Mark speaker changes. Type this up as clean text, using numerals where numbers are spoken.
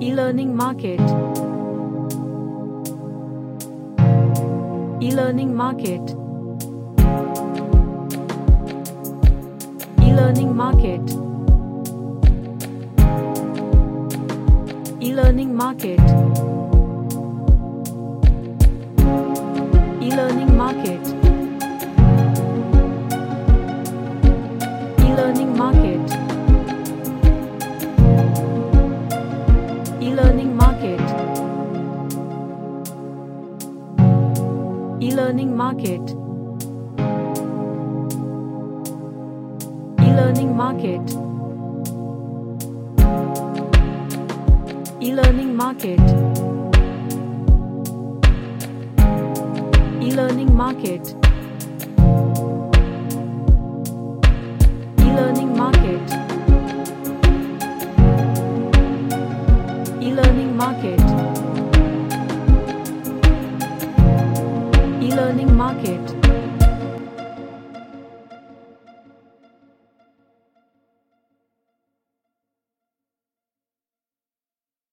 Speaker 1: E-learning market. E-learning market. E-learning market. E-learning market. E-learning market. E-learning market. E-learning market. E-learning market. E-learning market. E-learning market. E-learning market. E-learning market. E-learning market. E-learning market.